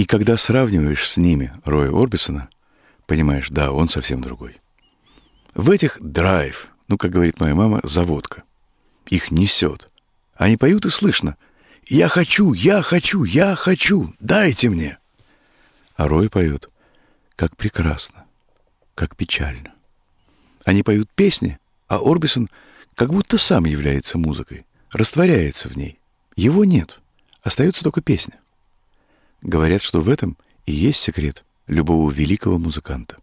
И когда сравниваешь с ними Роя Орбисона, понимаешь, да, он совсем другой. В этих драйв, как говорит моя мама, заводка. Их несет. Они поют, и слышно: «Я хочу, я хочу, я хочу, дайте мне!» А Рой поет: как прекрасно, как печально. Они поют песни, а Орбисон как будто сам является музыкой, растворяется в ней. Его нет, остается только песня. Говорят, что в этом и есть секрет любого великого музыканта.